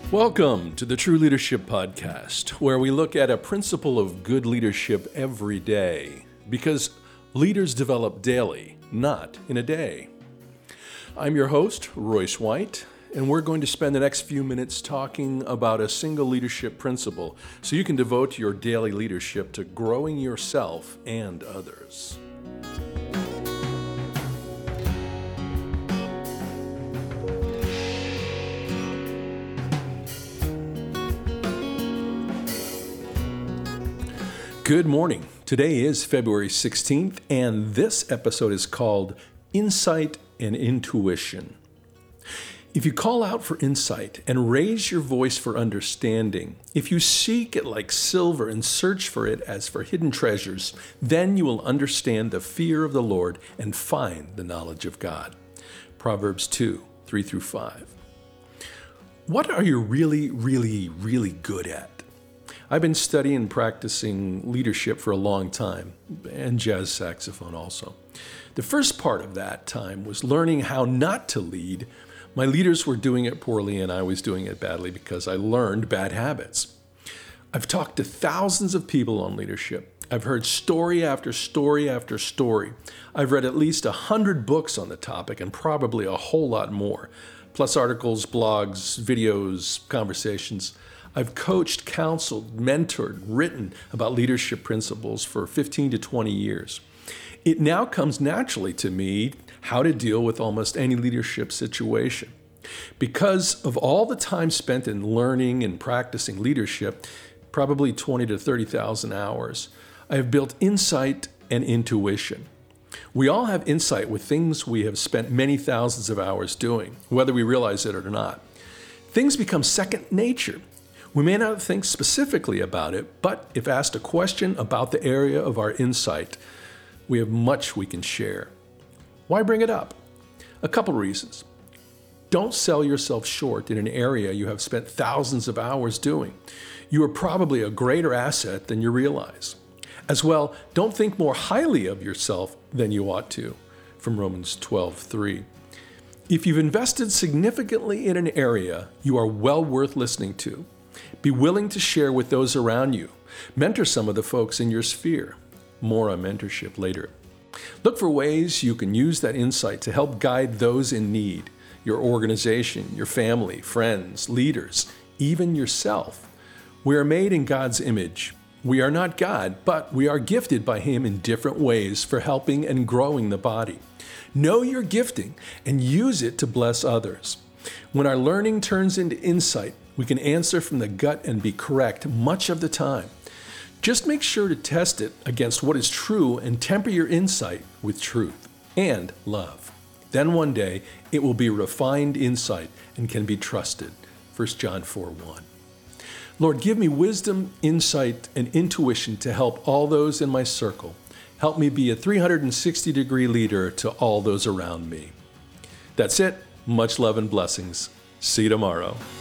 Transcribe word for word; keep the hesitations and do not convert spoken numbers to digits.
Welcome to the True Leadership Podcast, where we look at a principle of good leadership every day, because leaders develop daily, not in a day. I'm your host, Royce White, and we're going to spend the next few minutes talking about a single leadership principle so you can devote your daily leadership to growing yourself and others. Good morning. Today is February sixteenth, and this episode is called Insight and Intuition. If you call out for insight and raise your voice for understanding, if you seek it like silver and search for it as for hidden treasures, then you will understand the fear of the Lord and find the knowledge of God. Proverbs two, three through five. What are you really, really, really good at? I've been studying and practicing leadership for a long time, and jazz saxophone also. The first part of that time was learning how not to lead. My leaders were doing it poorly, and I was doing it badly because I learned bad habits. I've talked to thousands of people on leadership. I've heard story after story after story. I've read at least a hundred books on the topic, and probably a whole lot more, plus articles, blogs, videos, conversations. I've coached, counseled, mentored, written about leadership principles for fifteen to twenty years. It now comes naturally to me how to deal with almost any leadership situation. Because of all the time spent in learning and practicing leadership, probably twenty to thirty thousand hours, I have built insight and intuition. We all have insight with things we have spent many thousands of hours doing, whether we realize it or not. Things become second nature. We may not think specifically about it, but if asked a question about the area of our insight, we have much we can share. Why bring it up? A couple reasons. Don't sell yourself short in an area you have spent thousands of hours doing. You are probably a greater asset than you realize. As well, don't think more highly of yourself than you ought to, from Romans twelve three. If you've invested significantly in an area, you are well worth listening to. Be willing to share with those around you. Mentor some of the folks in your sphere. More on mentorship later. Look for ways you can use that insight to help guide those in need, your organization, your family, friends, leaders, even yourself. We are made in God's image. We are not God, but we are gifted by Him in different ways for helping and growing the body. Know your gifting and use it to bless others. When our learning turns into insight, we can answer from the gut and be correct much of the time. Just make sure to test it against what is true and temper your insight with truth and love. Then one day, it will be refined insight and can be trusted. First John four one. Lord, give me wisdom, insight, and intuition to help all those in my circle. Help me be a three hundred sixty degree leader to all those around me. That's it. Much love and blessings. See you tomorrow.